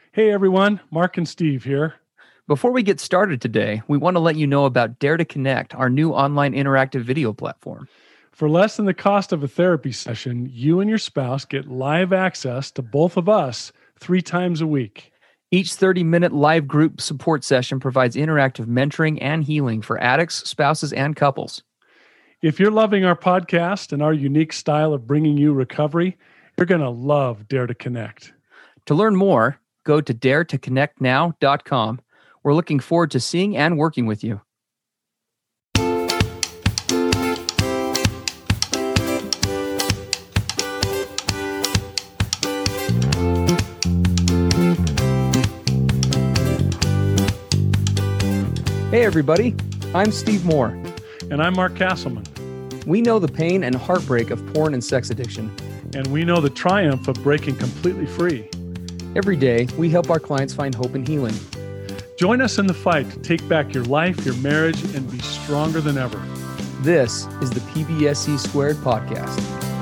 Hey everyone, Mark and Steve here. Before we get started today, we want to let you know about Dare to Connect, our new online interactive video platform. For less than the cost of a therapy session, you and your spouse get live access to both of us 3 times a week. Each 30-minute live group support session provides interactive mentoring and healing for addicts, spouses, and couples. If you're loving our podcast and our unique style of bringing you recovery, you're going to love Dare to Connect. To learn more, go to daretoconnectnow.com. We're looking forward to seeing and working with you. Hey everybody, I'm Steve Moore. And I'm Mark Castleman. We know the pain and heartbreak of porn and sex addiction. And we know the triumph of breaking completely free. Every day, we help our clients find hope and healing. Join us in the fight to take back your life, your marriage, and be stronger than ever. This is the PBSC Squared podcast.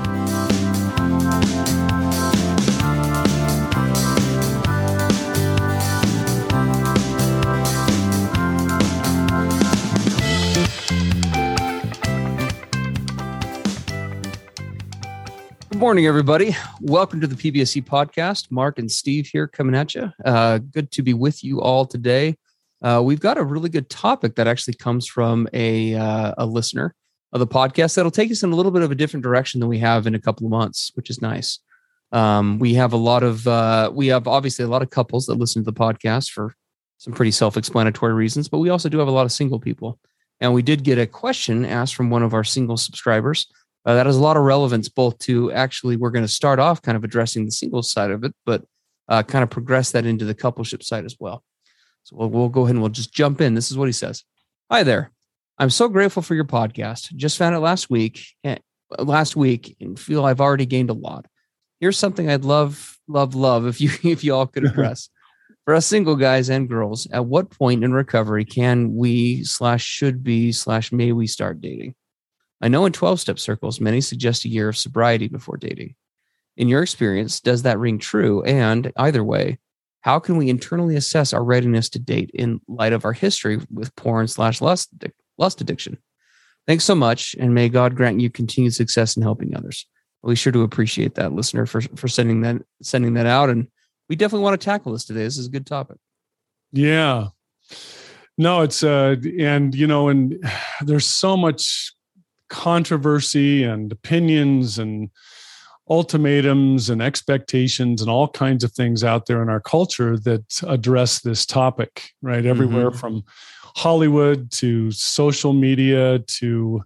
Good morning, everybody. Welcome to the PBSC podcast. Mark and Steve here coming at you. Good to be with you all today. We've got a really good topic that actually comes from a listener of the podcast that'll take us in a little bit of a different direction than we have in a couple of months, which is nice. We have obviously a lot of couples that listen to the podcast for some pretty self-explanatory reasons, but we also do have a lot of single people. And we did get a question asked from one of our single subscribers. That has a lot of relevance, both to actually, we're going to start off kind of addressing the single side of it, but kind of progress that into the coupleship side as well. So we'll go ahead and we'll just jump in. This is what he says. Hi there. I'm so grateful for your podcast. Just found it last week and feel I've already gained a lot. Here's something I'd love if you all could address. For us single guys and girls, at what point in recovery can we /should be /may we start dating? I know in 12-step circles, many suggest a year of sobriety before dating. In your experience, does that ring true? And either way, how can we internally assess our readiness to date in light of our history with porn /lust addiction? Thanks so much, and may God grant you continued success in helping others. We sure do appreciate that, listener, for sending that out, and we definitely want to tackle this today. This is a good topic. Yeah. No, it's and there's so much controversy and opinions and ultimatums and expectations and all kinds of things out there in our culture that address this topic, right? Everywhere from Hollywood to social media to,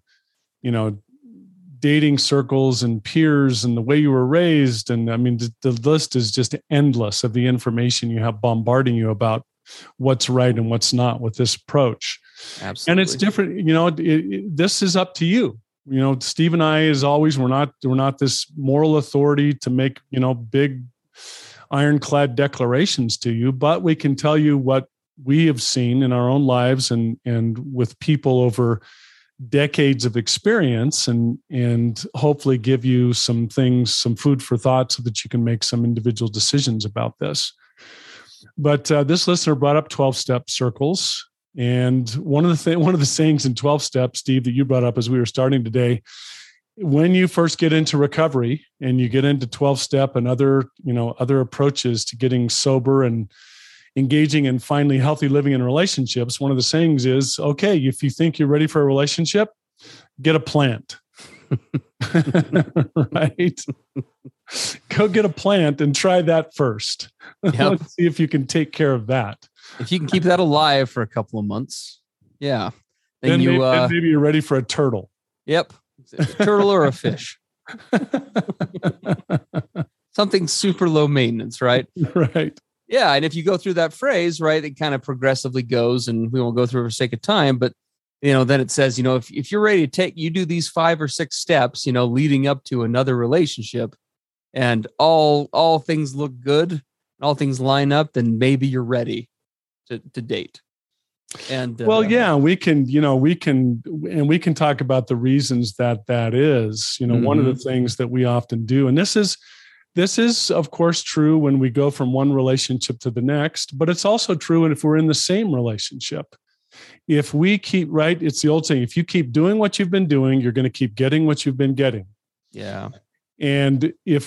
dating circles and peers and the way you were raised. And I mean, the list is just endless of the information you have bombarding you about what's right and what's not with this approach. Absolutely. And it's different. This is up to you. Steve and I, as always, we're not this moral authority to make, big ironclad declarations to you, but we can tell you what we have seen in our own lives and with people over decades of experience and hopefully give you some food for thought so that you can make some individual decisions about this. But this listener brought up 12-step circles. And one of the sayings in 12 steps, Steve, that you brought up as we were starting today, when you first get into recovery and you get into 12-step and other approaches to getting sober and engaging in finally healthy living in relationships, one of the sayings is, okay, if you think you're ready for a relationship, get a plant. Right? Go get a plant and try that first. Yep. Let's see if you can take care of that. If you can keep that alive for a couple of months, yeah. Then maybe you're ready for a turtle. Yep. A turtle or a fish. Something super low maintenance, right? Right. Yeah. And if you go through that phrase, right, it kind of progressively goes, and we won't go through it for sake of time, but then it says, if you're ready to you do these 5 or 6 steps, leading up to another relationship, and all things look good, and all things line up, then maybe you're ready to date. And we can talk about the reasons that is, one of the things that we often do. And this is this is, of course, true when we go from one relationship to the next, but it's also true if we're in the same relationship. If we keep, right, it's the old saying, if you keep doing what you've been doing, you're going to keep getting what you've been getting. Yeah. And if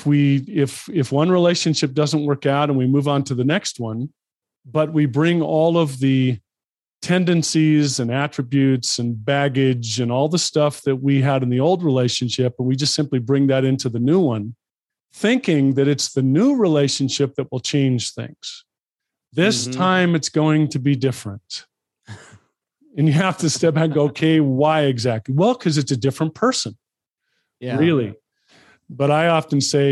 one relationship doesn't work out and we move on to the next one, but we bring all of the tendencies and attributes and baggage and all the stuff that we had in the old relationship, and we just simply bring that into the new one, thinking that it's the new relationship that will change things. This time it's going to be different. And you have to step back and go, okay, why exactly? Well, because it's a different person. Yeah. Really. But I often say,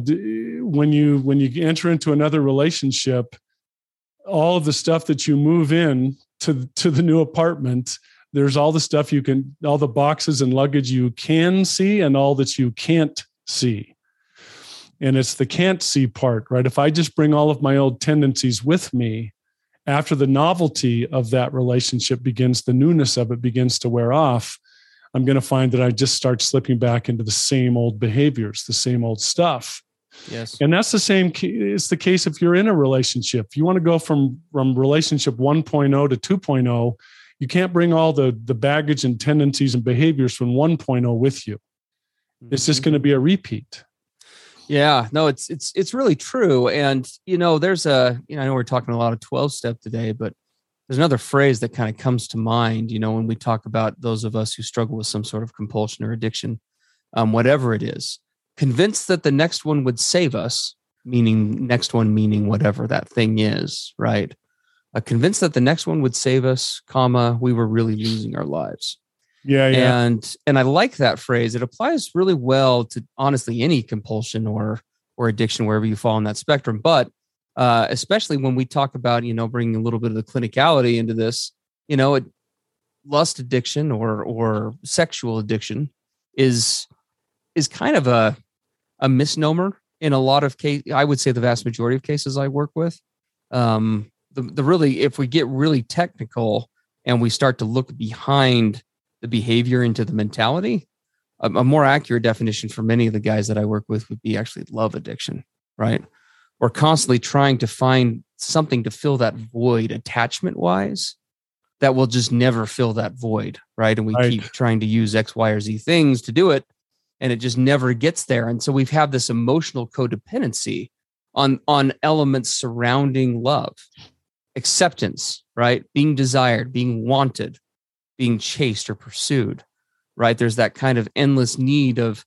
when you enter into another relationship, all of the stuff that you move in to the new apartment, there's all the stuff all the boxes and luggage you can see and all that you can't see. And it's the can't see part, right? If I just bring all of my old tendencies with me, after the novelty of that relationship begins, the newness of it begins to wear off, I'm going to find that I just start slipping back into the same old behaviors, the same old stuff. Yes. And that's the same. It's the case if you're in a relationship. If you want to go from relationship 1.0 to 2.0, you can't bring all the baggage and tendencies and behaviors from 1.0 with you. It's just going to be a repeat. Yeah, no, it's really true. And, there's I know we're talking a lot of 12-step today, but there's another phrase that kind of comes to mind, when we talk about those of us who struggle with some sort of compulsion or addiction, whatever it is, convinced that the next one would save us, meaning whatever that thing is, right? Convinced that the next one would save us, we were really losing our lives. Yeah. And I like that phrase. It applies really well to honestly any compulsion or addiction, wherever you fall on that spectrum. But especially when we talk about, bringing a little bit of the clinicality into this, lust addiction or sexual addiction is kind of a misnomer in a lot of cases. I would say the vast majority of cases I work with. If we get really technical and we start to look behind the behavior into the mentality, a more accurate definition for many of the guys that I work with would be actually love addiction, right? We're constantly trying to find something to fill that void attachment wise that will just never fill that void, right? And we keep trying to use X, Y, or Z things to do it, and it just never gets there. And so we've had this emotional codependency on elements surrounding love, acceptance, right? Being desired, being wanted, being chased or pursued, right? There's that kind of endless need of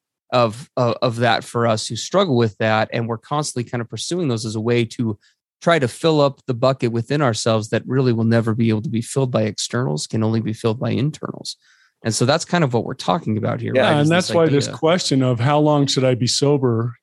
that for us who struggle with that. And we're constantly kind of pursuing those as a way to try to fill up the bucket within ourselves that really will never be able to be filled by externals, can only be filled by internals. And so that's kind of what we're talking about here. Yeah. Right? And that's why this question of how long should I be sober,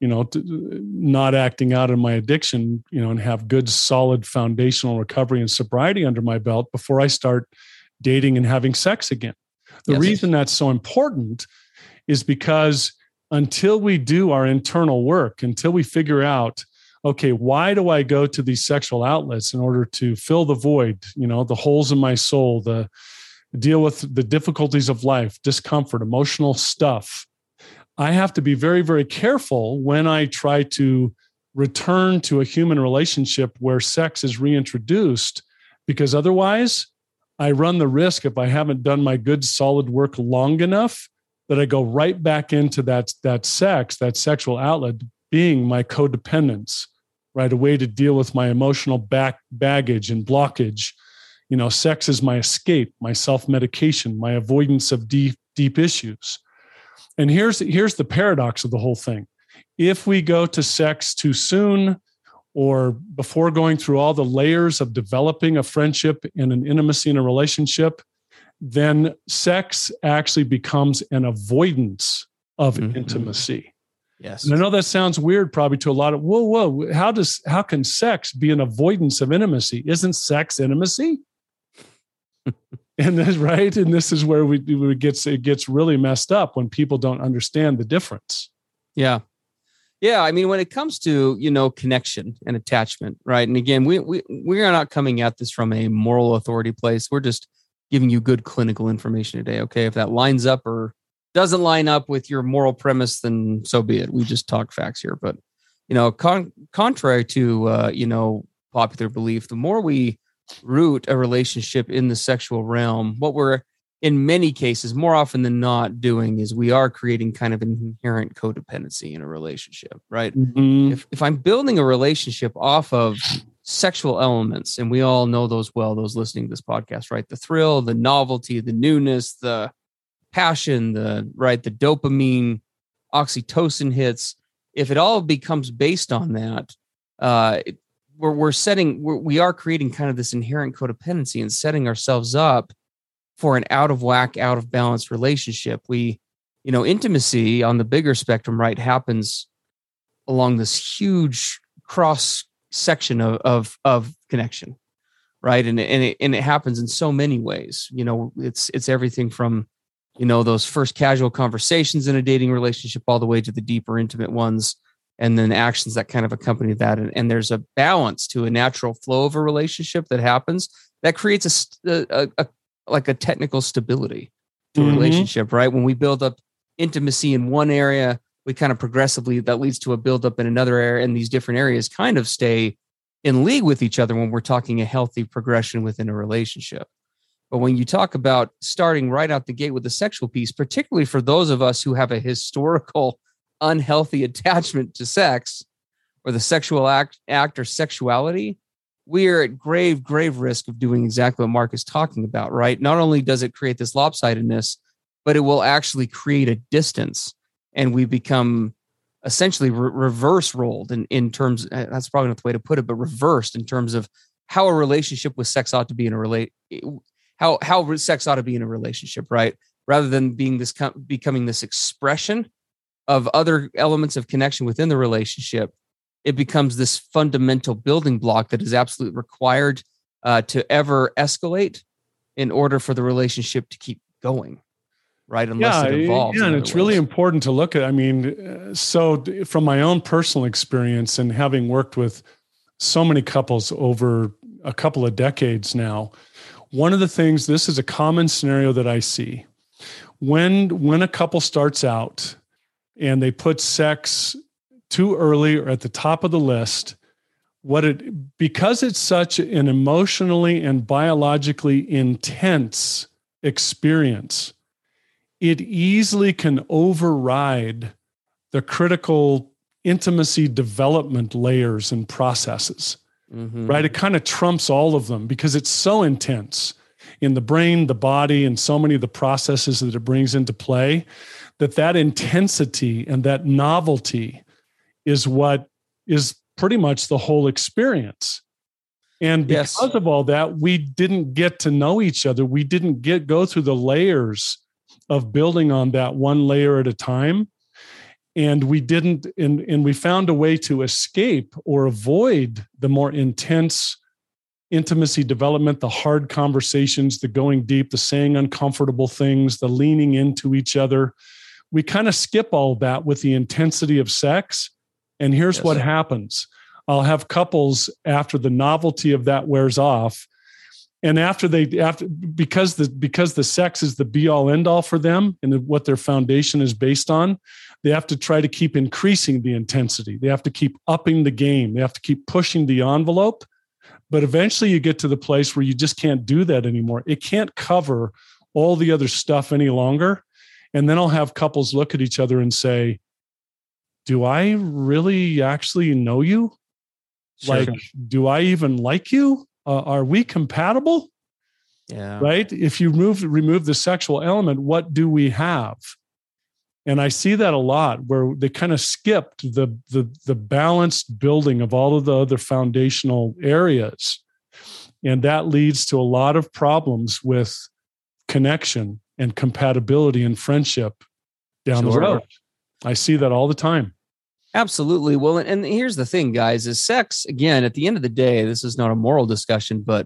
not acting out in my addiction, and have good, solid foundational recovery and sobriety under my belt before I start dating and having sex again. The reason that's so important is because until we do our internal work, until we figure out, okay, why do I go to these sexual outlets in order to fill the void, the holes in my soul, the deal with the difficulties of life, discomfort, emotional stuff. I have to be very, very careful when I try to return to a human relationship where sex is reintroduced, because otherwise I run the risk, if I haven't done my good solid work long enough, that I go right back into that sexual outlet being my codependence, right? A way to deal with my emotional baggage and blockage. Sex is my escape, my self-medication, my avoidance of deep issues. And here's the paradox of the whole thing. If we go to sex too soon, or before going through all the layers of developing a friendship and an intimacy in a relationship, then sex actually becomes an avoidance of intimacy. Yes. And I know that sounds weird probably to a lot of, whoa, how can sex be an avoidance of intimacy? Isn't sex intimacy? And that's right. And this is where it gets really messed up when people don't understand the difference. Yeah. Yeah, I mean, when it comes to, connection and attachment, right? And again, we are not coming at this from a moral authority place. We're just giving you good clinical information today, okay? If that lines up or doesn't line up with your moral premise, then so be it. We just talk facts here. But contrary to, popular belief, the more we root a relationship in the sexual realm, what we're in many cases, more often than not, doing is we are creating kind of an inherent codependency in a relationship, right? Mm-hmm. If I'm building a relationship off of sexual elements, and we all know those well, those listening to this podcast, right? The thrill, the novelty, the newness, the passion, the dopamine, oxytocin hits. If it all becomes based on that, we are creating kind of this inherent codependency and setting ourselves up for an out of whack, out of balance relationship. Intimacy on the bigger spectrum, right, happens along this huge cross section of connection, right? And it happens in so many ways. It's everything from, those first casual conversations in a dating relationship all the way to the deeper intimate ones, and then actions that kind of accompany that. And there's a balance to a natural flow of a relationship that happens that creates a technical stability to a relationship, right? When we build up intimacy in one area, we kind of progressively, that leads to a buildup in another area, and these different areas kind of stay in league with each other when we're talking a healthy progression within a relationship. But when you talk about starting right out the gate with the sexual piece, particularly for those of us who have a historical unhealthy attachment to sex or the sexual act or sexuality, we are at grave risk of doing exactly what Mark is talking about, right? Not only does it create this lopsidedness, but it will actually create a distance, and we become essentially reverse rolled in terms, that's probably not the way to put it, but reversed in terms of how a relationship with sex ought to be how sex ought to be in a relationship, right? Rather than becoming this expression of other elements of connection within the relationship, it becomes this fundamental building block that is absolutely required to ever escalate in order for the relationship to keep going, right? Unless it evolves. Yeah, and it's really important to look at. So from my own personal experience and having worked with so many couples over a couple of decades now, one of the things, this is a common scenario that I see. When a couple starts out and they put sex too early or at the top of the list, because it's such an emotionally and biologically intense experience, it easily can override the critical intimacy development layers and processes, right? It kind of trumps all of them because it's so intense in the brain, the body, and so many of the processes that it brings into play, that intensity and that novelty is what is pretty much the whole experience. And because of all that, we didn't get to know each other. We didn't go through the layers of building on that one layer at a time. And we didn't, and we found a way to escape or avoid the more intense intimacy development, the hard conversations, the going deep, the saying uncomfortable things, the leaning into each other. We kind of skip all that with the intensity of sex. And here's what happens. I'll have couples after the novelty of that wears off. And because the sex is the be all end all for them and what their foundation is based on, they have to try to keep increasing the intensity. They have to keep upping the game. They have to keep pushing the envelope. But eventually you get to the place where you just can't do that anymore. It can't cover all the other stuff any longer. And then I'll have couples look at each other and say, do I really actually know you? Sure. Like, do I even like you? Are we compatible? Yeah. Right? If you remove the sexual element, what do we have? And I see that a lot where they kind of skipped the balanced building of all of the other foundational areas. And that leads to a lot of problems with connection and compatibility and friendship down the road. I see that all the time. Absolutely. Well, and here's the thing, guys, is sex, again, at the end of the day, this is not a moral discussion, but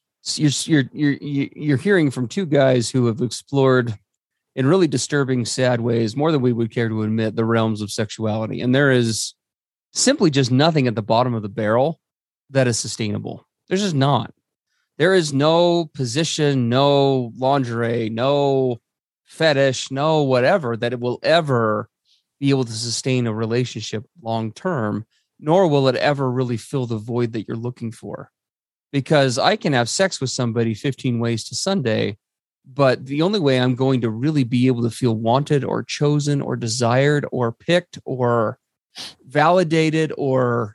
you're hearing from two guys who have explored in really disturbing, sad ways, more than we would care to admit, the realms of sexuality. And there is simply just nothing at the bottom of the barrel that is sustainable. There's just not. There is no position, no lingerie, no fetish, no whatever that it will ever be able to sustain a relationship long term nor will it ever really fill the void that you're looking for. Because I can have sex with somebody 15 ways to Sunday, but the only way I'm going to really be able to feel wanted or chosen or desired or picked or validated or,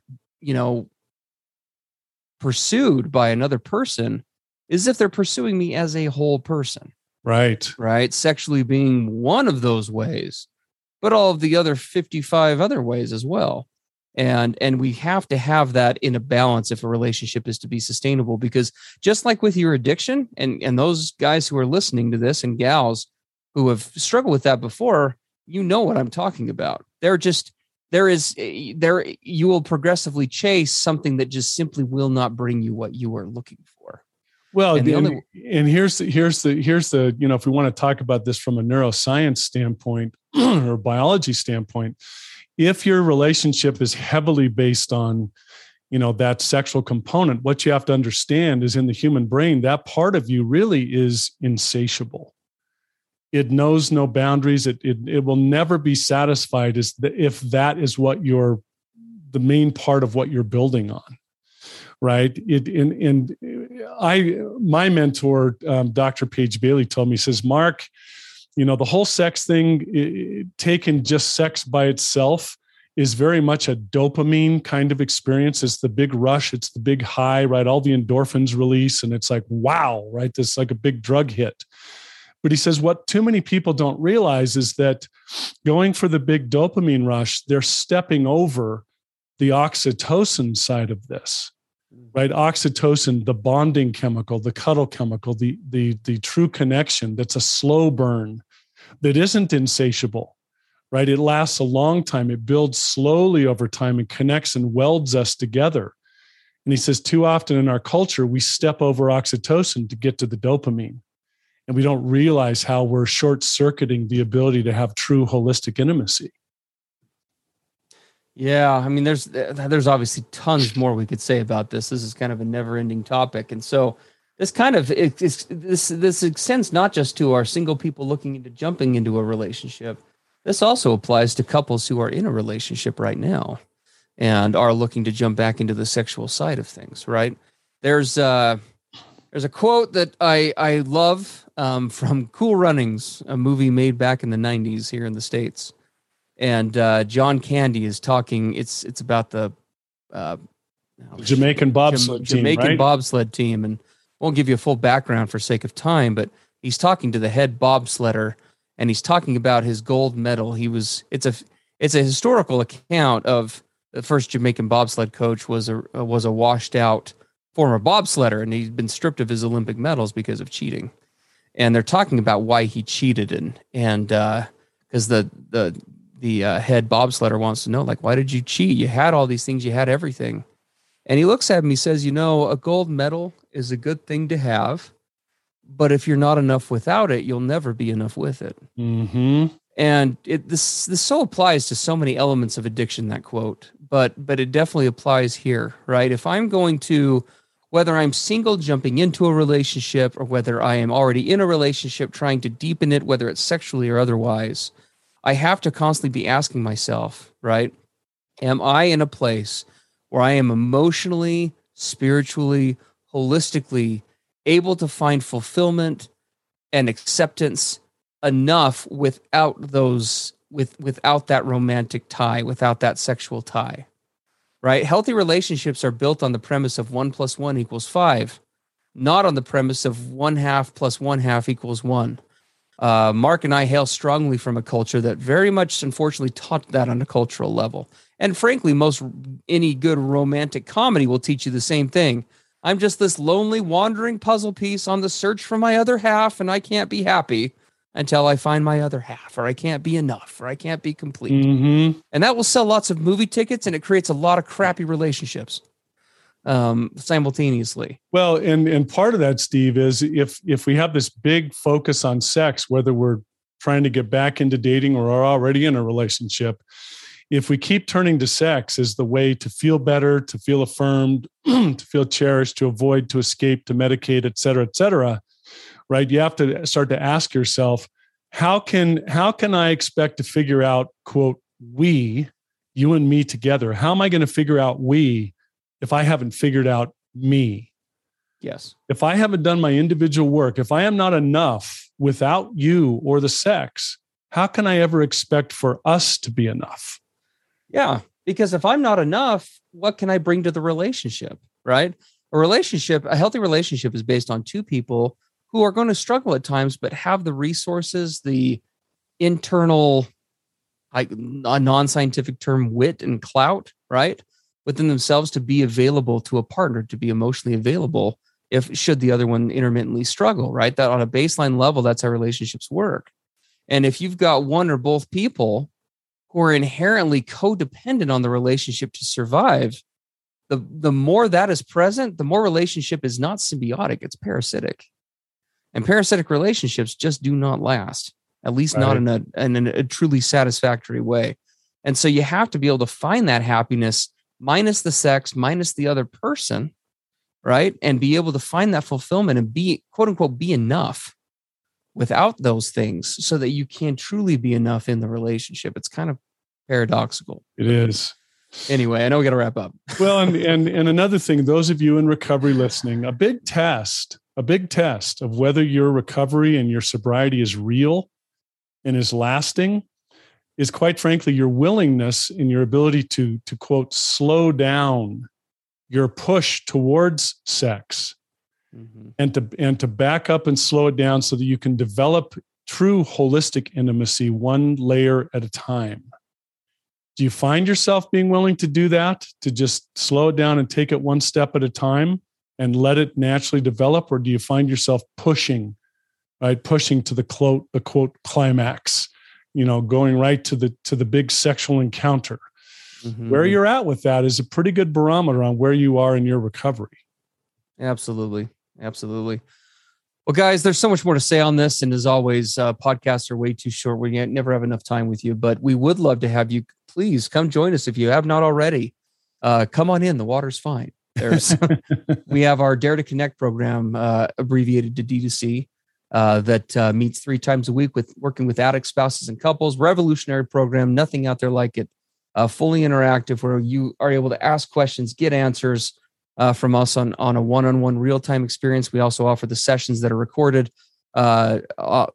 pursued by another person is if they're pursuing me as a whole person. Right. Sexually being one of those ways, but all of the other 55 other ways as well. And we have to have that in a balance if a relationship is to be sustainable, because just like with your addiction and those guys who are listening to this and gals who have struggled with that before, you know what I'm talking about. You will progressively chase something that just simply will not bring you what you are looking for. Well, and here's the, if we want to talk about this from a neuroscience standpoint or biology standpoint, if your relationship is heavily based on, that sexual component, what you have to understand is in the human brain, that part of you really is insatiable. It knows no boundaries. It will never be satisfied if that is what the main part of what you're building on. Right. My mentor, Dr. Paige Bailey, told me, says, Mark, the whole sex thing, taking just sex by itself is very much a dopamine kind of experience. It's the big rush. It's the big high, right? All the endorphins release. And it's like, wow, right? This is like a big drug hit. But he says, what too many people don't realize is that going for the big dopamine rush, they're stepping over the oxytocin side of this. Right, oxytocin, the bonding chemical, the cuddle chemical, the true connection. That's a slow burn that isn't insatiable. Right, it lasts a long time. It builds slowly over time and connects and welds us together. And he says, too often in our culture, we step over oxytocin to get to the dopamine, and we don't realize how we're short-circuiting the ability to have true holistic intimacy. Yeah, I mean, there's obviously tons more we could say about this. This is kind of a never-ending topic, and so this kind of this extends not just to our single people looking into jumping into a relationship. This also applies to couples who are in a relationship right now and are looking to jump back into the sexual side of things. Right? There's a quote that I love from Cool Runnings, a movie made back in the 90s here in the States. And John Candy is talking. It's about the Jamaican bobsled team, bobsled team, and won't give you a full background for sake of time. But he's talking to the head bobsledder, and he's talking about his gold medal. It's a historical account of the first Jamaican bobsled coach was a washed out former bobsledder, and he'd been stripped of his Olympic medals because of cheating. And they're talking about why he cheated, and because the head bobsledder wants to know, like, why did you cheat? You had all these things, you had everything. And he looks at him, he says, a gold medal is a good thing to have, but if you're not enough without it, you'll never be enough with it. Mm-hmm. And this so applies to so many elements of addiction, that quote, but it definitely applies here, right? If I'm going to, whether I'm single jumping into a relationship or whether I am already in a relationship trying to deepen it, whether it's sexually or otherwise, I have to constantly be asking myself, right? Am I in a place where I am emotionally, spiritually, holistically able to find fulfillment and acceptance enough without that romantic tie, without that sexual tie, right? Healthy relationships are built on the premise of 1 + 1 = 5, not on the premise of 1/2 + 1/2 = 1. Mark and I hail strongly from a culture that very much, unfortunately, taught that on a cultural level. And frankly, any good romantic comedy will teach you the same thing. I'm just this lonely, wandering puzzle piece on the search for my other half, and I can't be happy until I find my other half, or I can't be enough, or I can't be complete. Mm-hmm. And that will sell lots of movie tickets, and it creates a lot of crappy relationships simultaneously. Well, and part of that, Steve, is if we have this big focus on sex, whether we're trying to get back into dating or are already in a relationship, if we keep turning to sex as the way to feel better, to feel affirmed, to feel cherished, to avoid, to escape, to medicate, et cetera, right? You have to start to ask yourself, how can I expect to figure out, quote, we you and me together. How am I going to figure out we if I haven't figured out me? Yes. If I haven't done my individual work, if I am not enough without you or the sex, how can I ever expect for us to be enough? Yeah. Because if I'm not enough, what can I bring to the relationship? Right? A healthy relationship is based on two people who are going to struggle at times, but have the resources, the internal, like a non-scientific term, wit and clout, right, within themselves to be available to a partner, to be emotionally available if should the other one intermittently struggle, right? That on a baseline level, that's how relationships work. And if you've got one or both people who are inherently codependent on the relationship to survive, the more that is present, the more relationship is not symbiotic, it's parasitic. And parasitic relationships just do not last, at least not in a truly satisfactory way. And so you have to be able to find that happiness minus the sex, minus the other person, right? And be able to find that fulfillment and be, quote unquote, be enough without those things so that you can truly be enough in the relationship. It's kind of paradoxical. It is. Anyway, I know we got to wrap up. Well, and another thing, those of you in recovery listening, a big test of whether your recovery and your sobriety is real and is lasting is, quite frankly, your willingness and your ability to quote, slow down your push towards sex, and to back up and slow it down so that you can develop true holistic intimacy one layer at a time. Do you find yourself being willing to do that, to just slow it down and take it one step at a time and let it naturally develop? Or do you find yourself pushing to the quote climax, going right to the big sexual encounter? Where you're at with that is a pretty good barometer on where you are in your recovery. Absolutely. Well, guys, there's so much more to say on this. And as always, podcasts are way too short. We never have enough time with you, but we would love to have you. Please come join us if you have not already. Come on in. The water's fine. We have our Dare to Connect program, abbreviated to D2C, that meets 3 times a week working with addicts, spouses, and couples. Revolutionary program. Nothing out there like it. Fully interactive, where you are able to ask questions, get answers from us on a one-on-one real-time experience. We also offer the sessions that are recorded for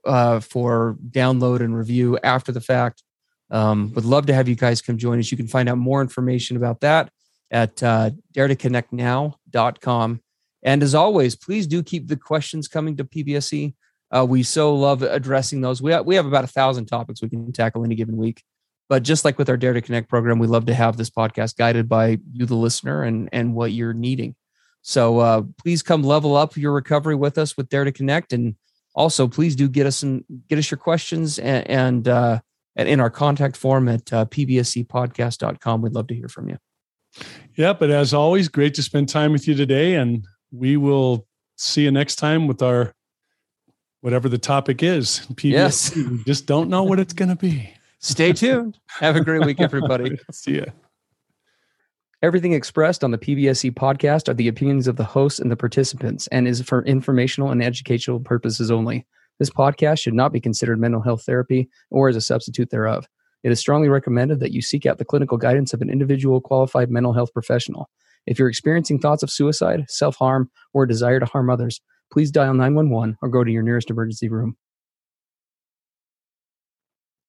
download and review after the fact. Would love to have you guys come join us. You can find out more information about that at daretoconnectnow.com. And as always, please do keep the questions coming to PBSE. We so love addressing those. We have about 1,000 topics we can tackle in a given week. But just like with our Dare to Connect program, we love to have this podcast guided by you, the listener, and what you're needing. So please come level up your recovery with us with Dare to Connect. And also, please do get us your questions and in our contact form at pbscpodcast.com. We'd love to hear from you. Yeah, but as always, great to spend time with you today. And we will see you next time with our, whatever the topic is. PBSC. Yes. We just don't know what it's going to be. Stay tuned. Have a great week, everybody. See ya. Everything expressed on the PBSE podcast are the opinions of the hosts and the participants and is for informational and educational purposes only. This podcast should not be considered mental health therapy or as a substitute thereof. It is strongly recommended that you seek out the clinical guidance of an individual qualified mental health professional. If you're experiencing thoughts of suicide, self-harm, or a desire to harm others, please dial 911 or go to your nearest emergency room.